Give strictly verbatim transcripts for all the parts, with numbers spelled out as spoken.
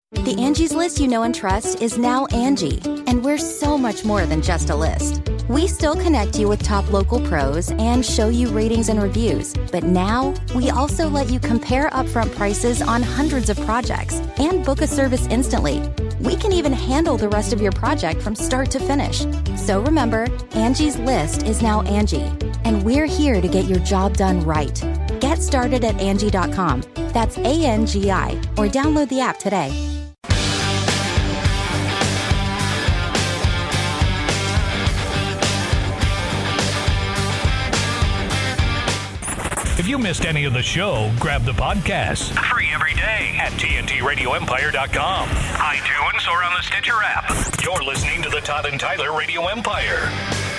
The Angie's List you know and trust is now Angie, and we're so much more than just a list. We still connect you with top local pros and show you ratings and reviews, but now we also let you compare upfront prices on hundreds of projects and book a service instantly. We can even handle the rest of your project from start to finish. So remember, Angie's List is now Angie, and we're here to get your job done right. Get started at Angie dot com. That's A N G I, or download the app today. If you missed any of the show, grab the podcast. Free every day at T N T radio empire dot com, iTunes, or on the Stitcher app. You're listening to the Todd and Tyler Radio Empire.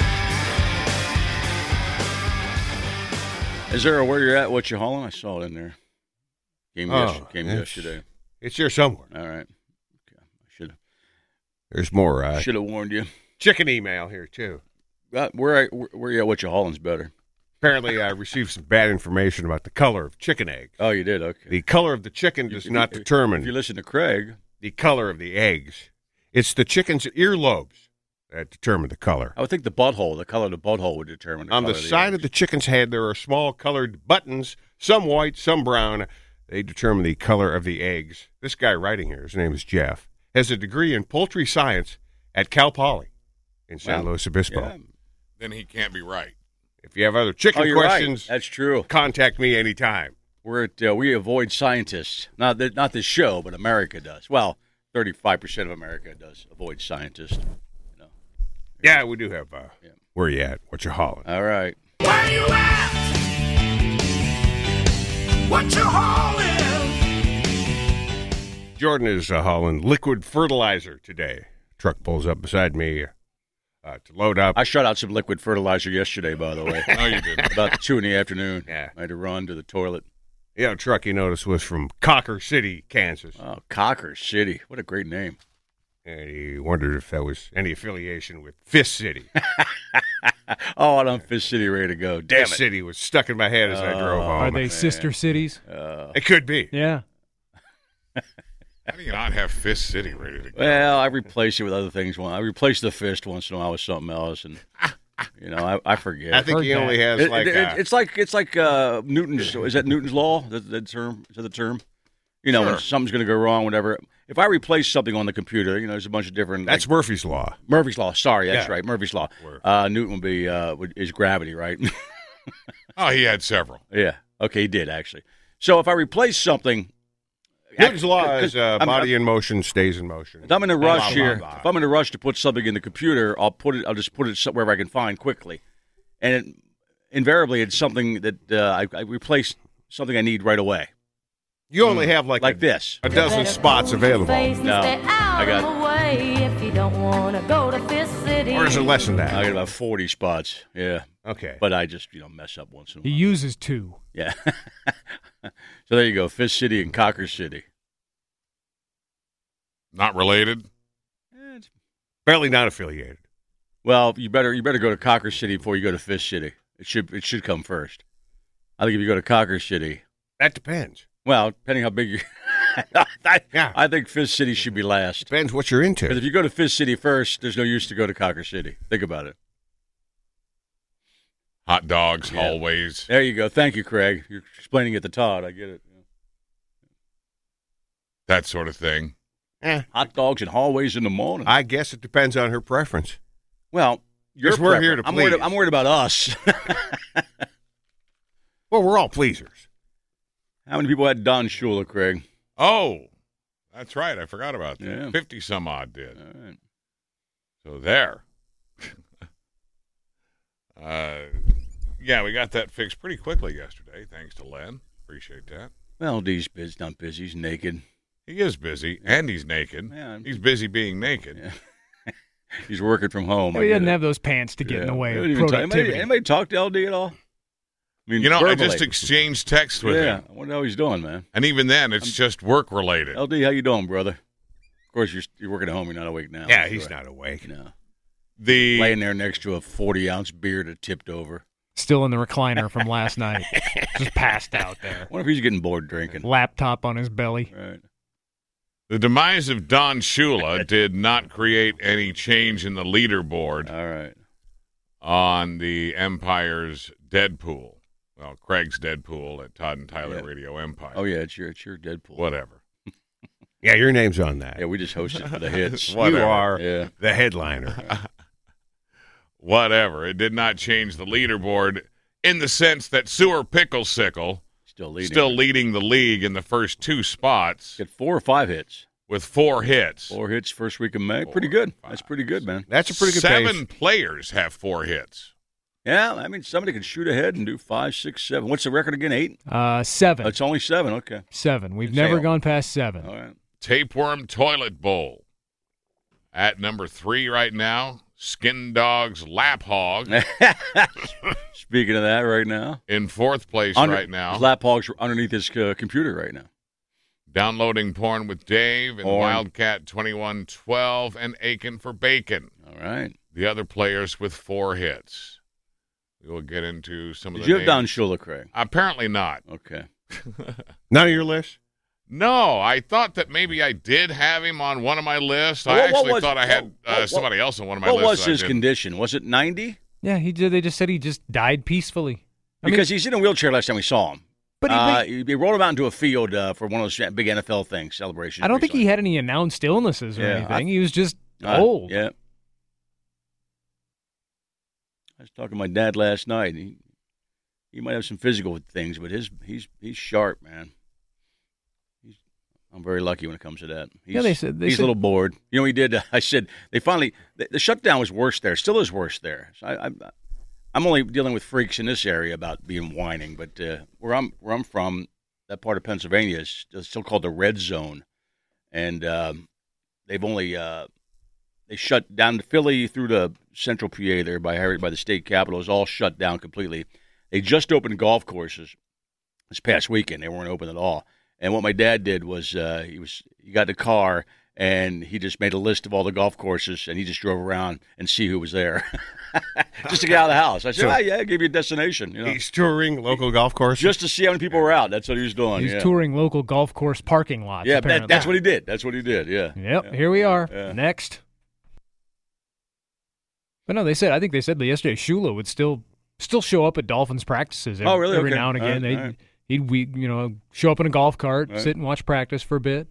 Is there a where you're at, what you're hauling? I saw it in there. Came, oh, yes, came it's, yesterday. It's here somewhere. All right. Okay. I should have. There's more. Uh, should have warned you. Chicken email here, too. Uh, where, I, where, where you at, what you're hauling's better. Apparently, I received some bad information about the color of chicken eggs. Oh, you did? Okay. The color of the chicken does if, not if, determine if you listen to Craig, the color of the eggs. It's the chicken's earlobes that determine the color. I would think the butthole, the color of the butthole would determine the On color the of the side eggs. of the chicken's head, there are small colored buttons, some white, some brown. They determine the color of the eggs. This guy writing here, his name is Jeff, has a degree in poultry science at Cal Poly in San Wow. Luis Obispo. Yeah. Then he can't be right. If you have other chicken Oh, you're questions, right. That's true. contact me anytime. We're at, uh, we avoid scientists. Not that, not this show, but America does. Well, thirty-five percent of America does avoid scientists. You know. Yeah, we do have. Uh, Yeah. Where you at? What you hauling? All right. Where you at? What you hauling? Jordan is uh, hauling liquid fertilizer today. Truck pulls up beside me uh, to load up. I shut out some liquid fertilizer yesterday, by the way. No, you didn't. About two in the afternoon. Yeah. I had to run to the toilet. Yeah, the truck you noticed was from Cocker City, Kansas. Oh, Cocker City. What a great name. And he wondered if that was any affiliation with Fist City. Oh, I'm Fist City ready to go. Damn Fist it. City was stuck in my head as I drove Oh, home. Are they sister cities? Uh, It could be. Yeah. How do you not have Fist City ready to go? well, I replace it with other things. I replace the fist once in a while with something else, and you know, I, I forget. I think Heard he that. only has It- like it- a, it's like it's like uh, Newton's. Is that Newton's law? That the term? Is that the term? You know, when Sure. something's going to go wrong, whatever. If I replace something on the computer, you know, there's a bunch of different. that's like, Murphy's Law. Murphy's law. Sorry, that's Yeah. right. Murphy's law. Word. Uh, Newton would be uh, would, is gravity, right? Oh, he had several. Yeah. Okay, he did actually. So if I replace something, Newton's Law Because is uh, I'm- body in motion stays in motion. if I'm in a Blah, rush blah, here, blah, blah. if I'm in a rush to put something in the computer, I'll put it. I'll just put it somewhere I can find quickly, and it, invariably it's something that uh, I, I replace something I need right away, You only have like, like a, this. a dozen spots available. No, I got If you don't want to go to Fist City. Or is it less than that? I got about forty spots. Yeah, Okay. but I just you know mess up once in a He while. uses two. Yeah. So there you go, Fist City and Cocker City. Not related? Eh, it's- Barely not affiliated. Well, you better you better go to Cocker City before you go to Fist City. It should it should come first. I think if you go to Cocker City, That depends. well, depending how big you, I, Yeah. I think Fist City should be last. Depends what you're Because into. if you go to Fist City first, there's no use to go to Cocker City. Think about it. Hot dogs, Yeah. hallways. There you go. Thank you, Craig. You're explaining it to Todd. I get it. That sort of thing. Eh, Hot dogs and hallways in the morning. I guess it depends on her preference. well, you're Because we're here to I'm worried, please. I'm worried about us. Well, we're all pleasers. How many people had Don Shula, Craig? Oh, that's right. I forgot about that. Yeah. fifty some odd did. All right. So there. uh, yeah, we got that fixed pretty quickly yesterday, thanks to Len. Appreciate that. Well, D's busy, not busy. He's naked. He is busy, and he's naked. Yeah. He's busy being naked. Yeah. He's working from home. I He get doesn't it. have those pants to get in the Yeah. way We of don't even talk- productivity. Anybody, anybody talk to L D at all? I mean, You know, verbally. I just exchanged texts with yeah. him, I wonder how he's doing, man. and even then, it's just work related. L D, how you doing, brother? Of course, you're you're working at home. You're not awake now. Yeah, That's he's right. not awake. No. The Laying there next to a forty ounce beer that tipped over. Still in the recliner from last night. Just passed out there. I wonder if he's getting bored drinking. Laptop on his belly. Right. The demise of Don Shula did not create any change in the leaderboard All right. on the Empire's Deadpool. Well, Craig's Deadpool at Todd and Tyler Yeah. Radio Empire. Oh, yeah, it's your, it's your Deadpool. Whatever. Yeah, your name's on that. Yeah, we just hosted for the hits. Whatever. You are Yeah. the headliner. Whatever. It did not change the leaderboard in the sense that Sewer Picklesickle Still leading. still leading the league in the first two spots Got four or five hits. with four hits. Four hits first week of May. Four, pretty good. five, That's pretty good, man. That's a pretty good Seven pace. players have four hits. Yeah, I mean, somebody can shoot ahead and do five, six, seven. What's the record again? Eight? Uh, seven. Oh, it's only seven. Okay. seven. We've It's never ale. gone past seven. All right. Tapeworm Toilet Bowl. At number three right now, Skin Dog's Lap Hog. Speaking of that, right now, In fourth place Under- right now. his lap hogs are underneath his uh, computer right now. Downloading Porn with Dave and Porn. Wildcat twenty-one twelve and Aiken for Bacon. All right. The other players with four hits. We will get into some of Did the you have Don names. Shula, Craig? Apparently not. Okay. None of your list? No, I thought that maybe I did have him on one of my lists. I What- what actually was- thought I had what- uh, what- somebody else on one of my What lists. was that I his didn't. condition? Was it ninety? Yeah, he did. They just said he just died peacefully. I mean, Because he's in a wheelchair last time we saw him. but he, uh, but he, he rolled him out into a field uh, for one of those big N F L things, celebrations. I don't think he recently. had any announced illnesses or Yeah, anything. I- he was just Uh, old. Yeah. I was talking to my dad last night. He he might have some physical things, but his he's he's sharp, man. He's, I'm very lucky when it comes to that. He's, Yeah, they said- they he's said- a little bored. You know, what he did. I said they finally the, the shutdown was worse there. Still is worse there. So I, I I'm only dealing with freaks in this area about being whining, but uh, where I'm where I'm from, that part of Pennsylvania is still called the red zone, and um, they've only uh, they shut down the Philly through the central P A there by Harry by the state capitol is all shut down completely. They just opened golf courses this past weekend. They weren't open at all. And what my dad did was uh, he was he got in a car and he just made a list of all the golf courses and he just drove around and see who was there, just to get out of the house. I said, So- oh, yeah, I'll give you a destination, you know, He's touring local golf courses. just to see how many people were out. That's what he was doing. He's yeah. touring local golf course parking lots. Yeah, that, apparently. that's what he did. That's what he did. Yeah. Yep, Yeah. here we are. Yeah. Next. But no, they said, I think they said that yesterday Shula would still still show up at Dolphins practices every, Oh, really? every Okay. now and All again. right, They'd, all right. He'd, we, you know, show up in a golf cart, Right. sit and watch practice for a bit.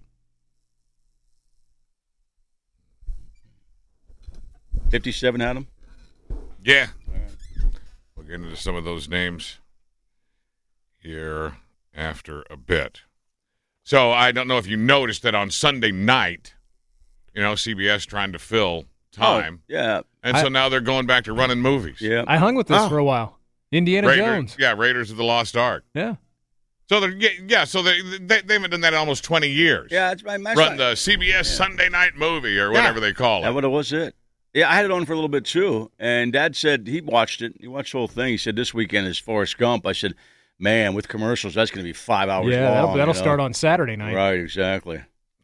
fifty-seven had him. Yeah. We'll get into some of those names here after a bit. So I don't know if you noticed that on Sunday night, you know, C B S trying to fill time. Oh, yeah. And so I- now they're going back to running movies. Yeah. I hung with this Oh. for a while. Indiana Raiders, Jones. Yeah, Raiders of the Lost Ark. Yeah. So they're yeah, yeah so they, they they haven't done that in almost twenty years. Yeah, it's my my Run the C B S Sunday night movie or whatever they call That it. what it was it. Yeah, I had it on for a little bit too, and Dad said he watched it. He watched the whole thing. He said this weekend is Forrest Gump. I said, man, with commercials, that's going to be five hours Yeah, long. that'll, that'll you know? start on Saturday night. Right, exactly.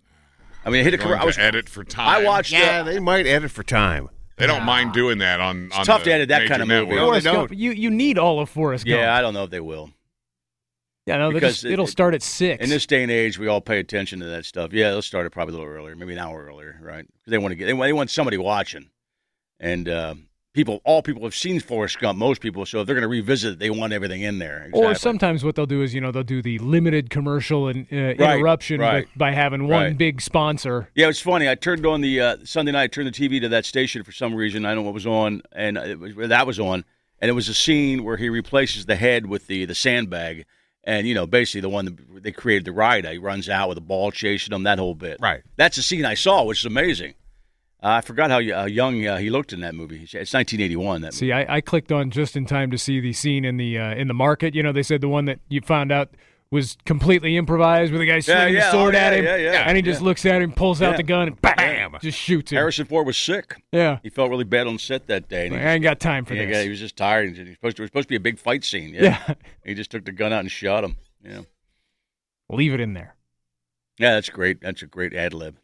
I mean, I hit a Going commercial. I was to edit for time. I watched. Yeah, uh, they might edit for time. They don't mind doing that on. on tough the to edit that major kind of movie. network. No, they Forrest Gump, don't. you, you need all of Forrest Gump. yeah, I don't know if they will. Yeah, no, they because just, it- it'll start at six. In this day and age, we all pay attention to that stuff. Yeah, they'll start it probably a little earlier, maybe an hour earlier, right? Because they want to get, they want, they want somebody watching, and uh, people, all people have seen Forrest Gump. Most people, so if they're going to revisit it, they want everything in there. Exactly. Or sometimes what they'll do is, you know, they'll do the limited commercial and uh, interruption right. By, by having one Right. big sponsor. Yeah, it's funny. I turned on the uh, Sunday night. I turned the T V to that station for some reason. I don't know what was on, and it was, that was on, and it was a scene where he replaces the head with the the sandbag, and you know, basically the one that they created the ride. He runs out with a ball chasing him. That whole bit. Right. That's the scene I saw, which is amazing. Uh, I forgot how uh, young uh, he looked in that movie. It's nineteen eighty-one. That movie. See, I, I clicked on just in time to see the scene in the uh, in the market. You know, they said the one that you found out was completely improvised with the guy swinging yeah. the sword Oh, at yeah, him, yeah, yeah. and he just Yeah. looks at him, pulls out Yeah. the gun, and bam, just shoots him. Harrison Ford was sick. Yeah, He felt really bad on set that day. And he I ain't got time for Yeah, this. he was just tired. And he was supposed to, it was supposed to be a big fight scene. Yeah. Yeah. He just took the gun out and shot him. Yeah. Leave it in there. Yeah, that's great. That's a great ad lib.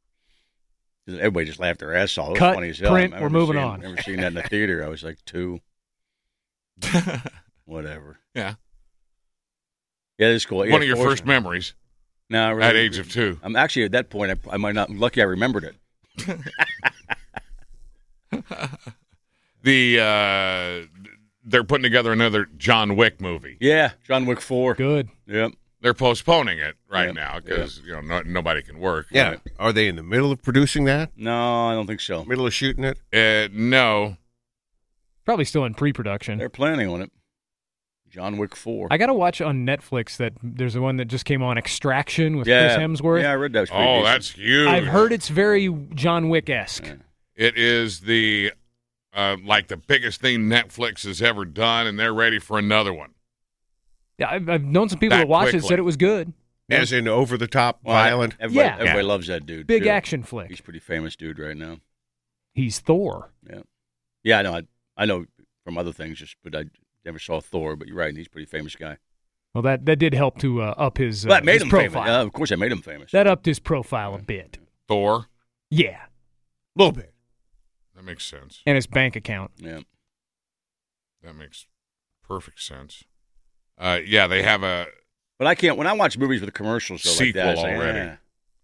Everybody just laughed their ass off. It was Cut, funny as hell. print, I we're remember moving seeing- on. I remember seeing that in the theater. I was like two. Whatever. Yeah. Yeah, that's cool. One Yeah, of your Forrest- first memories. No, really, at age of two. I'm actually at that point. I, I might not. I'm lucky I remembered it. the uh, they're putting together another John Wick movie. Yeah, John Wick four. Good. Yep. They're postponing it right Yep. now because you know no, nobody can work. Yeah. Right. Are they in the middle of producing that? No, I don't think so. Middle of shooting it? Uh, no. Probably still in pre-production. They're planning on it. John Wick four. I got to watch on Netflix that there's the one that just came on, Extraction with yeah, Chris Hemsworth. Yeah, I read that. Was pretty Oh, decent. that's huge. I've heard it's very John Wick-esque. Yeah. It is the uh, like the biggest thing Netflix has ever done, and they're ready for another one. Yeah, I've, I've known some people That that watched it quickly. said it was good. As in over-the-top, Well, violent? Everybody, Yeah. everybody Yeah. loves that dude. Big too. action flick. He's a pretty famous dude right now. He's Thor. Yeah, yeah. I know. I, I know from other things, just but I never saw Thor. But you're right. He's a pretty famous guy. Well, that, that did help to uh, up his, uh, Well, that made his him profile. famous. Yeah, of course, that made him famous. That upped his profile a bit. Thor. Yeah, A little bit. That makes sense. and his bank account. Yeah. That makes perfect sense. Uh, yeah, they have a But I can't. When I watch movies with commercials though, like that, I Sequel say, already. "Eh."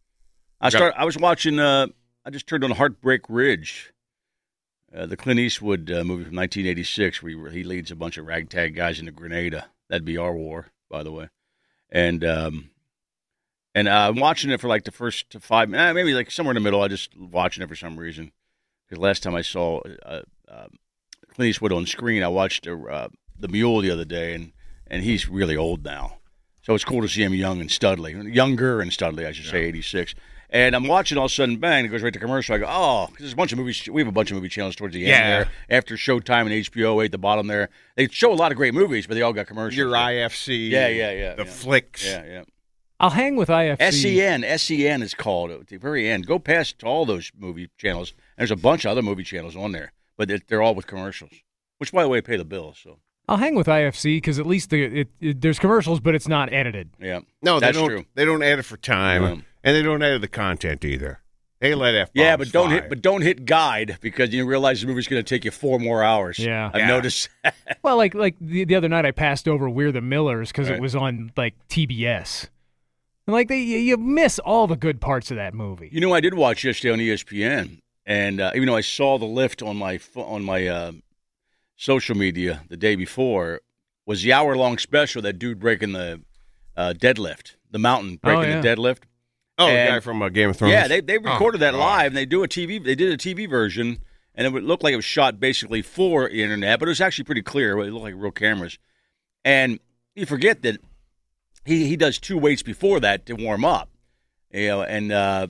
I start. I was watching. Uh, I just turned on Heartbreak Ridge, uh, the Clint Eastwood uh, movie from nineteen eighty-six, where he, he leads a bunch of ragtag guys into Grenada. That'd be our war, by the way. And um, and uh, I'm watching it for like the first five, eh, maybe like somewhere in the middle. I just watching it for some reason because last time I saw uh, uh, Clint Eastwood on screen, I watched uh, The Mule the other day, and and he's really old now. So it's cool to see him young and studly, younger and studly, I should say, eighty-six. And I'm watching, all of a sudden, bang, it goes right to commercial. I go, oh, because there's a bunch of movies. We have a bunch of movie channels towards the Yeah. end there. After Showtime and H B O, way at the bottom there. They show a lot of great movies, but they all got commercials. Your I F C. Yeah, yeah, yeah. The yeah. flicks. Yeah, yeah. I'll hang with I F C. S E N, S E N is called at the very end. Go past all those movie channels. There's a bunch of other movie channels on there, but they're, they're all with commercials, which, by the way, pay the bills. So, I'll hang with I F C because at least the, it, it, there's commercials, but it's not edited. yeah. No, they That's don't. true. They don't edit for time, Yeah. and they don't edit the content either. They let F. Yeah, but don't hit, but don't hit guide because you realize the movie's going to take you four more hours. Yeah. I've Yeah. noticed. Well, like like the, the other night, I passed over We're the Millers because Right. it was on like T B S, and like they you, you miss all the good parts of that movie. You know, I did watch yesterday on E S P N, and uh, even though I saw the lift on my pho- on my uh, social media the day before, was the hour long special that dude breaking the uh, deadlift, the mountain breaking Oh, yeah. the deadlift. Oh, the And- guy from uh, Game of Thrones. Yeah, they they recorded that God. live, and they do a T V. They did a T V version, and it would look like it was shot basically for the internet, but it was actually pretty clear. It looked like real cameras. And you forget that he he does two weights before that to warm up, you know, and uh,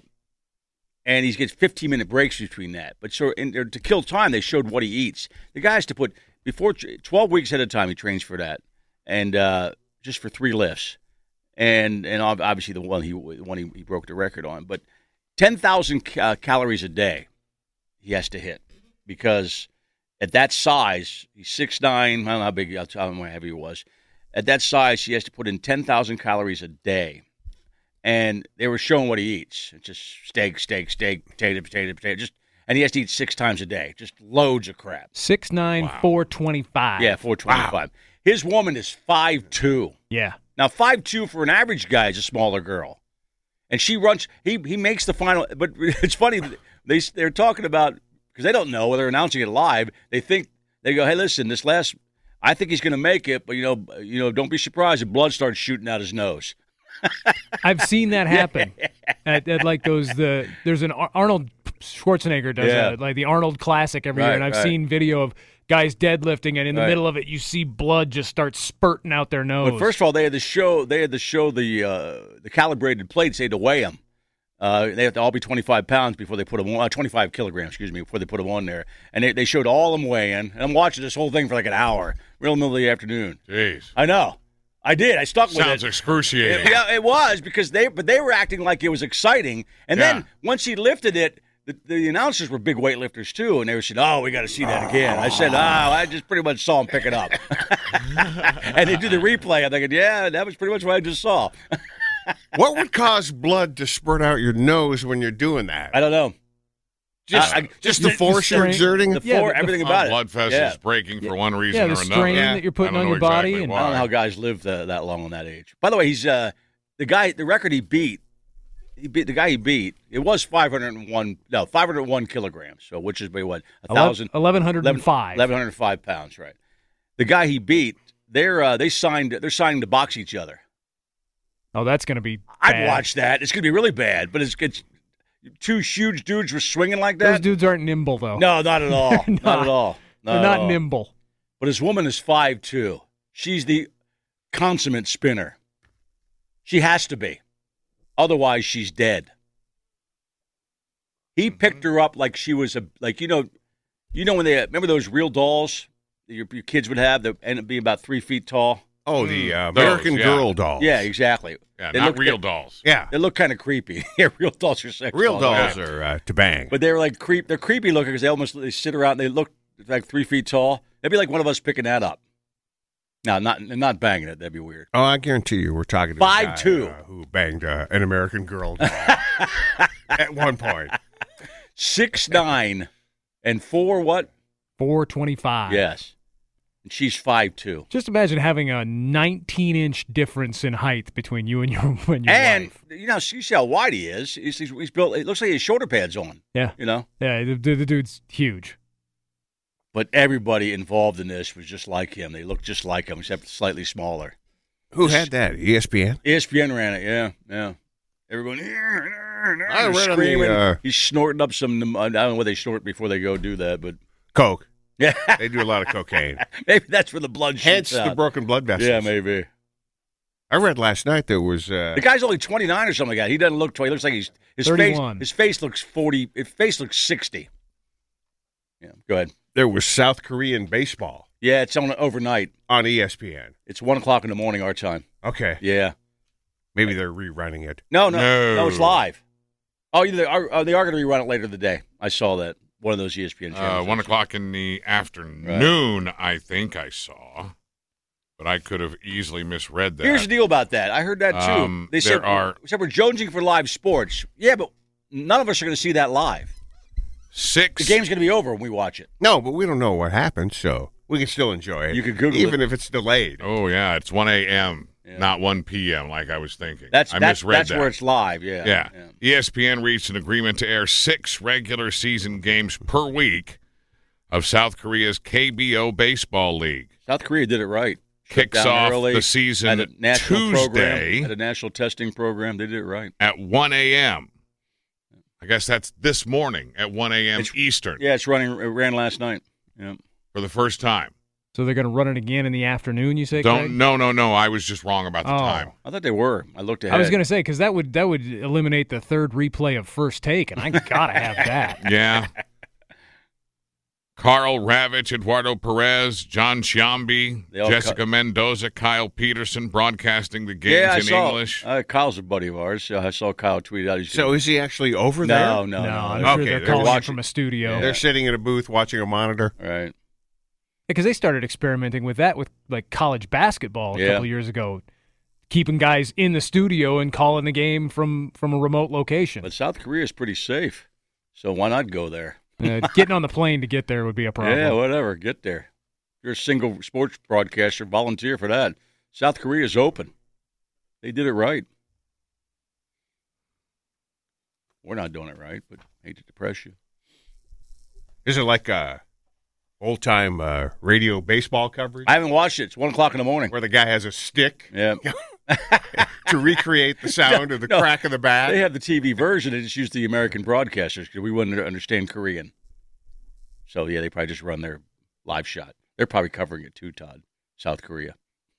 and he gets fifteen minute breaks between that. But so in, to kill time, they showed what he eats. The guy has to put before twelve weeks ahead of time. He trains for that, and uh, just for three lifts. And and ob- obviously the one he the one he, he broke the record on, but ten thousand uh, calories a day he has to hit because at that size he's six nine. I don't know how big, I don't know how heavy he was. At that size, he has to put in ten thousand calories a day, and they were showing what he eats. It's just steak, steak, steak, potato, potato, potato. Just and he has to eat six times a day, just loads of crap. Six nine four twenty five. Yeah, four twenty five. His woman is five two. Yeah. Now, five two for an average guy is a smaller girl. And she runs, he he makes the final, but it's funny, they, they're talking about, because they don't know, they're announcing it live, they think, they go, hey, listen, this last, I think he's going to make it, but, you know, you know, don't be surprised if blood starts shooting out his nose. I've seen that happen at, at like those the there's an Ar- Arnold Schwarzenegger does Yeah. a, like the Arnold Classic every Right, year, and I've right. seen video of guys deadlifting, and in the Right. middle of it, you see blood just start spurting out their nose. But first of all, they had to show, they had to show the uh, the calibrated plates, they had to weigh them. Uh, they have to all be twenty-five pounds before they put them on, uh, twenty-five kilograms, excuse me, before they put them on there. And they, they showed all them weighing. And I'm watching this whole thing for like an hour, real middle of the afternoon. Jeez. I know. I did. I stuck with Sounds it. excruciating. It- Yeah, it was because they, but they were acting like it was exciting. And Yeah. then once he lifted it, the, the announcers were big weightlifters too, and they were saying, "Oh, we got to see that again." I said, "Oh, I just pretty much saw him pick it up." And they do the replay. I'm thinking, "Yeah, that was pretty much what I just saw." What would cause blood to spurt out your nose when you're doing that? I don't know. Just, I- I- just the the force you're strain- exerting? The Yeah, four, the- everything My about it. blood vessels Yeah. breaking for one reason yeah, or the another. strain Yeah. that you're I putting don't on know your body, exactly and why. I don't know how guys live the, that long on that age. By the way, he's uh, the guy, the record he beat, he beat the guy he beat. It was five hundred one, no, five hundred one kilograms. So which is what a thousand, eleven hundred five, eleven hundred five pounds, right? The guy he beat, they're uh, they signed, they're signing to box each other. Oh, that's going to be. I'd bad. watch that. It's going to be really bad, but it's it's two huge dudes were swinging like that. Those dudes aren't nimble though. No, not at all. not, not at all. Not They're at not all. nimble. But his woman is five two. She's the consummate spinner. She has to be. Otherwise, she's dead. He picked her up like she was a like you know, you know when they remember those real dolls that your, your kids would have that end up being about three feet tall. Oh, the uh, Those, American yeah. Girl dolls. Yeah, exactly. Yeah, They not look- real they- dolls. Yeah. They look kind of creepy. Yeah, real dolls are sex Real dolls. dolls are uh, to bang. But they're like creep. They're creepy looking because they almost they sit around. And they look like three feet tall. It'd be like one of us picking that up. No, not not banging it. That'd be weird. Oh, I guarantee you, we're talking to Five a guy, two. uh, who banged uh, an American Girl doll at one point. Six nine and four what? four twenty-five. Yes, and she's five two. Just imagine having a nineteen inch difference in height between you and your and your And wife. you know, you see how wide he is. He's, he's, he's built. It looks like he has shoulder pads on. Yeah, You know, yeah. The, the, the dude's huge. but everybody involved in this was just like him. They looked just like him, except slightly smaller. Who had that? E S P N? E S P N ran it. Yeah, yeah. Everyone. I read on the, screaming. uh, He's snorting up some. I don't know what they snort before they go do that, but Coke. yeah, They do a lot of cocaine. maybe that's where the blood Hence shoots the out. broken blood vessels. Yeah, maybe. I read last night there was uh, The guy's only twenty-nine or something like that. He doesn't look twenty. He looks like he's his thirty-one. face. His face looks forty. His face looks sixty. Yeah, go ahead. there was South Korean baseball Yeah, it's on overnight. on E S P N. It's one o'clock in the morning our time. Okay, Yeah. maybe they're rerunning it. No, no, No. no, it's live. Oh, they are. Oh, they are going to rerun it later in the day. I saw that one of those E S P N Uh, channels. one o'clock in the afternoon, I think I saw, but I could have easily misread that. Here's the deal about that. I heard that too. Um, they there said, are- said we're jonesing for live sports. Yeah, but none of us are going to see that live. Six. The game's going to be over when we watch it. No, but we don't know what happened, so we can still enjoy it. You can Google even it. if it's delayed. Oh yeah, it's one a.m. Yeah. not one p.m. like I was thinking. That's I that's, misread that's that. where it's live. Yeah. Yeah. E S P N reached an agreement to air six regular season games per week of South Korea's K B O Baseball League. South Korea did it right. Shut Kicks down off early, the season had a national Tuesday program, had a national testing program. They did it right. at one a.m. I guess that's this morning at one a.m. It's- Eastern Yeah, it's running. It ran last night. Yeah. for the first time. So they're going to run it again in the afternoon. You say? Don't Craig? no no no. I was just wrong about the Oh. time. I thought they were. I looked ahead. I was going to say because that would that would eliminate the third replay of First Take, and I gotta have that. Yeah. Carl Ravitch, Eduardo Perez, John Sciambi, They all Jessica cut- Mendoza, Kyle Peterson broadcasting the games Yeah, I in saw. English. Uh, Kyle's a buddy of ours. Uh, I saw Kyle tweet out. He's So is he actually over no, there? no, no, no. I'm no. sure Okay, they're they're calling it watching- from a studio. They're sitting in a booth watching a monitor. Right. Because they started experimenting with that with like college basketball a Yeah. couple years ago, keeping guys in the studio and calling the game from from a remote location. But South Korea is pretty safe, so why not go there? Uh, getting on the plane to get there would be a problem. Yeah, whatever. Get there. If you're a single sports broadcaster, volunteer for that. South Korea is open. They did it right. We're not doing it right, but hate to depress you. Is it like a old time uh, radio baseball coverage I haven't watched it. It's one o'clock in the morning. where the guy has a stick Yeah. to recreate the sound of the No, crack of the bat? They have the T V version. They just use the American broadcasters because we wouldn't understand Korean. So, yeah, they probably just run their live shot. They're probably covering it too, Todd. South Korea.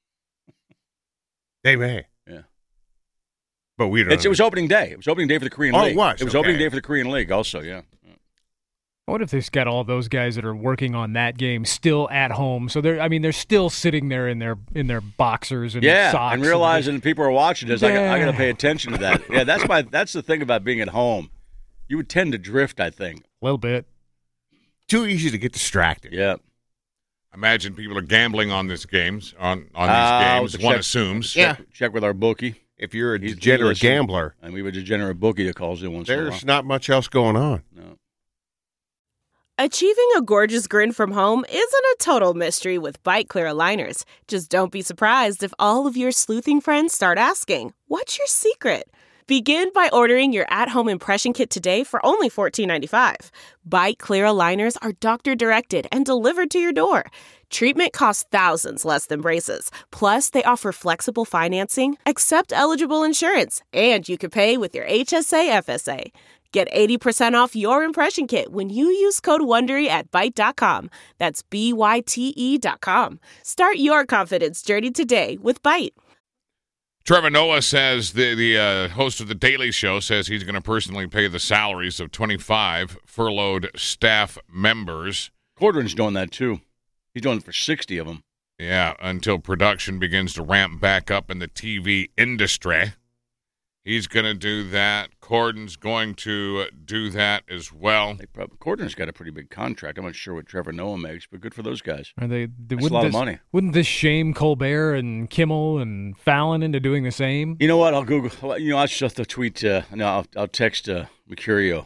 They may. Yeah. But we don't. It's, it was opening day. It was opening day for the Korean Oh, it League. was? It was Okay. opening day for the Korean League also, yeah. What if they've got all those guys that are working on that game still at home? So they're, I mean, they're still sitting there in their in their boxers and Yeah, socks and realizing people are watching this, I, got- I got to Yeah. pay attention to that. Yeah, that's my that's the thing about being at home. You would tend to drift, I think. a little bit. too easy to get distracted. Yeah. Imagine people are gambling on these games, on, on Ah, these with games, the one check- assumes. Yeah. Check, check with our bookie. If you're a He's- he degenerate listens. gambler, And we have a degenerate bookie that calls in once in a while. there's not much else going on. No. Achieving a gorgeous grin from home isn't a total mystery with Bite Clear aligners. Just don't be surprised if all of your sleuthing friends start asking, "What's your secret?" Begin by ordering your at-home impression kit today for only fourteen ninety-five. Bite Clear aligners are doctor-directed and delivered to your door. Treatment costs thousands less than braces. Plus, they offer flexible financing, accept eligible insurance, and you can pay with your H S A F S A. Get eighty percent off your impression kit when you use code WONDERY at byte dot com. That's B Y T E dot com. Start your confidence journey today with Byte. Trevor Noah says, the, the uh, host of The Daily Show, says he's going to personally pay the salaries of twenty-five furloughed staff members. Cordrin's doing that, too. He's doing it for sixty of them. Yeah, until production begins to ramp back up in the T V industry. He's going to do that. Cordon's going to do that as well. They probably, Cordrin's got a pretty big contract. I'm not sure what Trevor Noah makes, but good for those guys. Are they? they That's a lot this, of money. Wouldn't this shame Colbert and Kimmel and Fallon into doing the same? You know what? I'll Google. You know, I'll just have to tweet. Uh, no, I'll, I'll text uh, Mercurio.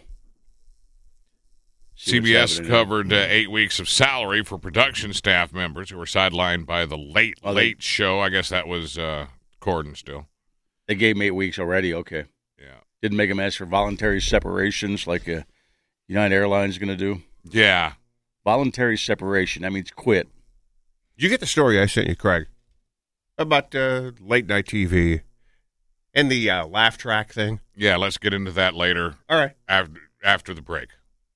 C B S covered uh, eight weeks of salary for production staff members who were sidelined by the Late Oh, Late they- Show. I guess that was uh, Cordon still. They gave him eight weeks already. Okay. Yeah. Didn't make him ask for voluntary separations like uh, United Airlines is going to do. Yeah. Voluntary separation. That means quit. Did you get the story I sent you, Craig, about uh, late night T V and the uh, laugh track thing? Yeah, let's get into that later. All right. After, after the break.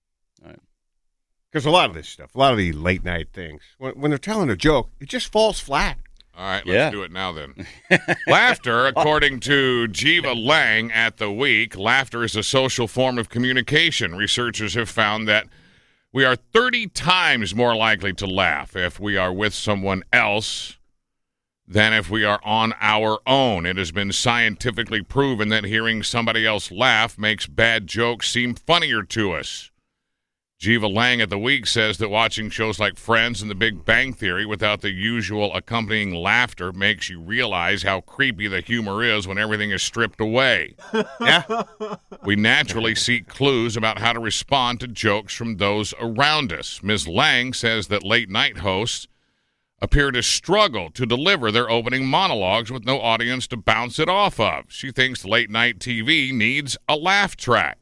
Because a lot of this stuff, a lot of the late night things, when, when they're telling a joke, it just falls flat. All right, let's Yeah. do it now then. Laughter, according to Jiva Lang at The Week, laughter is a social form of communication. Researchers have found that we are thirty times more likely to laugh if we are with someone else than if we are on our own. It has been scientifically proven that hearing somebody else laugh makes bad jokes seem funnier to us. Jiva Lang at The Week says that watching shows like Friends and The Big Bang Theory without the usual accompanying laughter makes you realize how creepy the humor is when everything is stripped away. Yeah. We naturally seek clues about how to respond to jokes from those around us. Miz Lang says that late-night hosts appear to struggle to deliver their opening monologues with no audience to bounce it off of. She thinks late-night T V needs a laugh track.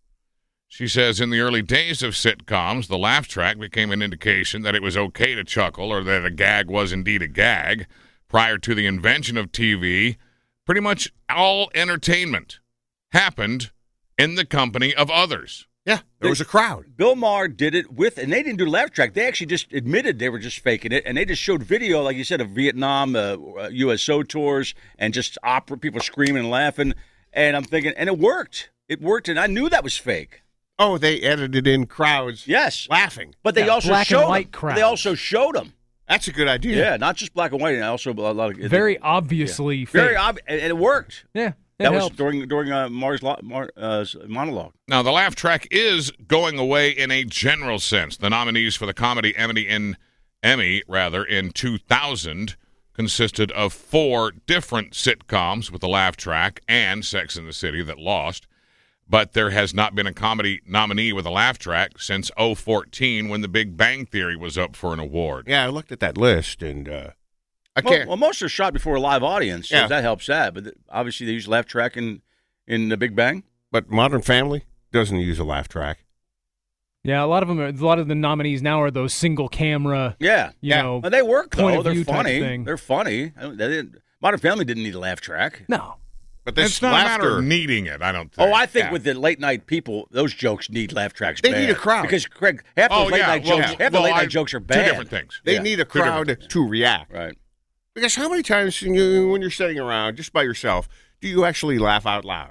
She says in the early days of sitcoms, the laugh track became an indication that it was okay to chuckle or that a gag was indeed a gag. Prior to the invention of T V, pretty much all entertainment happened in the company of others. Yeah, there was a crowd. Bill Maher did it with, and they didn't do laugh track. They actually just admitted they were just faking it, and they just showed video, like you said, of Vietnam, uh, U S O tours, and just opera, people screaming and laughing. And I'm thinking, and it worked. It worked, and I knew that was fake. Oh, they edited in crowds. Yes, laughing. But they Yeah, also black and showed white them. crowds. They also showed them. That's a good idea. Yeah, not just black and white, and also a lot of Very obviously yeah. fake. very obvious, and it worked. Yeah, it that helped. was during during uh, Mars lo- Mar, uh, monologue. Now, the laugh track is going away in a general sense. The nominees for the comedy Emmy in Emmy, rather, in two thousand consisted of four different sitcoms with the laugh track and Sex and the City that lost. But there has not been a comedy nominee with a laugh track since oh fourteen when The Big Bang Theory was up for an award. Yeah, I looked at that list, and uh, I Well, can't. well, most are shot before a live audience, so Yeah. that helps that. But th- obviously, they use laugh track in in the Big Bang. But Modern Family doesn't use a laugh track. Yeah, a lot of them. Are, a lot of the nominees now are those single camera. Yeah, You yeah. know, Well, they work point though. of They're view type funny. thing. They're funny. I don't- They didn't, Modern Family didn't need a laugh track. No, But this It's not a matter laughter. of needing it, I don't think. Oh, I think Yeah. with the late night people, those jokes need laugh tracks. They bad. need a crowd. because Craig, half Oh, those late yeah, night well, jokes, yeah. half the Well, late I- night jokes are two bad. different things. They Yeah. need a Two different crowd things. to react. Right. Because how many times you, when you're sitting around just by yourself, do you actually laugh out loud?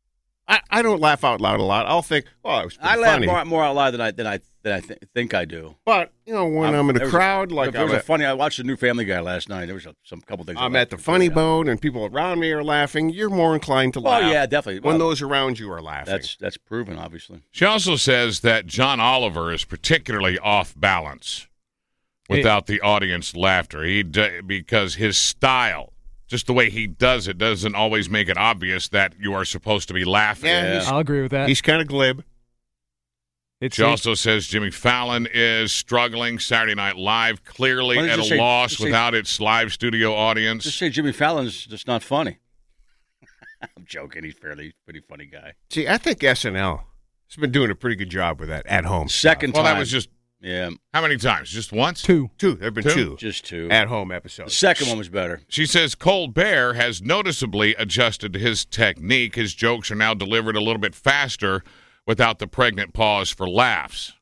I, I don't laugh out loud a lot. I'll think, oh, it was pretty I laugh funny. more, more out loud than I than I than I th- think I do. But you know, when I'm, in there a was a- crowd, like there was I'm, a at, funny. I watched the new Family Guy last night. There was a, some couple things. I I'm laughed at the funny yeah. bone, and people around me are laughing, you're more inclined to Oh laugh. yeah, definitely. When Well, those around you are laughing. that's that's proven, obviously. She also says that John Oliver is particularly off balance without the audience laughter. He d- because his style, just the way he does it, doesn't always make it obvious that you are supposed to be laughing. Yeah, Yeah. he's, I'll agree with that. he's kind of glib. It's She also says Jimmy Fallon is struggling. Saturday Night Live clearly Why don't at you a say- loss just say- without its live studio audience. Just say Jimmy Fallon's just not funny. I'm joking. He's fairly pretty funny guy. See, I think S N L has been doing a pretty good job with that at home. Second well, time. that was just yeah, how many times? Just once? two. Two. There have been Two? two, just two. at home The episodes. second one was better. She says Colbert has noticeably adjusted his technique. His jokes are now delivered a little bit faster without the pregnant pause for laughs.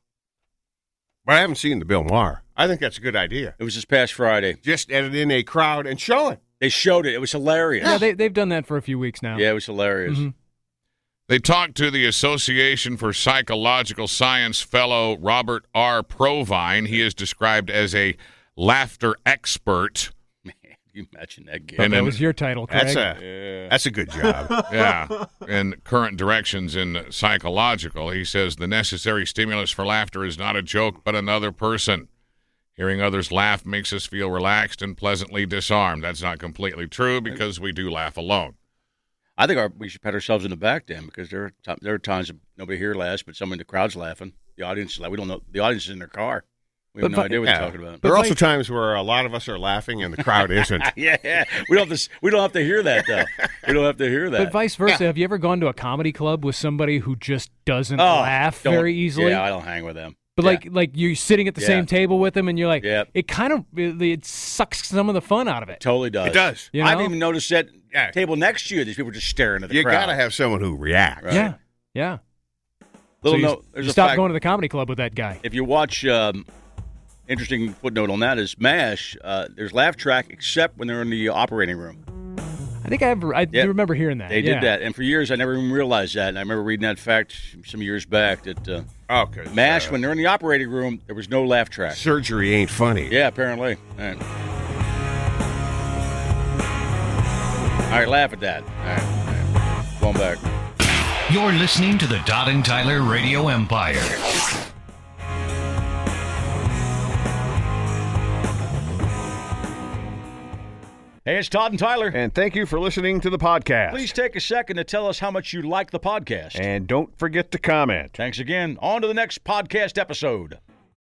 But I haven't seen the Bill Maher. I think that's a good idea. It was this past Friday. Just edit in a crowd and show it. They showed it. It was hilarious. Yeah, they, they've done that for a few weeks now. Yeah, it was hilarious. Mhm. They talked to the Association for Psychological Science fellow Robert R. Provine. He is described as a laughter expert. Man, can you imagine that game? But And that then- was your title, Craig. That's a that's a good job. Yeah, and current directions in psychological. He says the necessary stimulus for laughter is not a joke, but another person. Hearing others laugh makes us feel relaxed and pleasantly disarmed. That's not completely true because we do laugh alone. I think our, we should pat ourselves in the back, Dan, because there are t- there are times that nobody here laughs, but someone in the crowd's laughing. The audience is like, we don't know. The audience is in their car. We have But no vi- idea what Yeah. they're talking about. There are But also like- times where a lot of us are laughing and the crowd isn't. yeah, yeah. We don't have to. We don't have to hear that though. We don't have to hear that. But vice versa, have you ever gone to a comedy club with somebody who just doesn't Oh, laugh don't- very easily? Yeah, I don't hang with them. But Yeah. like, like you're sitting at the Yeah. same table with them, and you're like, Yeah. it kind of it, it sucks some of the fun out of it. Totally does. It does. You I've know? even noticed that Yeah. table next to you. These people are just staring at the You crowd. got to have someone who reacts. Right. Yeah, yeah. Little so you, note. There's you a stop fact- going to the comedy club with that guy. If you watch, um, interesting footnote on that is MASH. Uh, there's laugh track except when they're in the operating room. I think I ever, I Yeah. do remember hearing that. They yeah. did that, and for years I never even realized that. And I remember reading that fact some years back that uh, Oh, because MASH, when they're in the operating room, there was no laugh track. surgery ain't funny. Yeah, apparently. All right, All right laugh at that. All right, all right. Going back. You're listening to the Todd and Tyler Radio Empire. Hey, it's Todd and Tyler. And thank you for listening to the podcast. Please take a second to tell us how much you like the podcast. And don't forget to comment. Thanks again. On to the next podcast episode.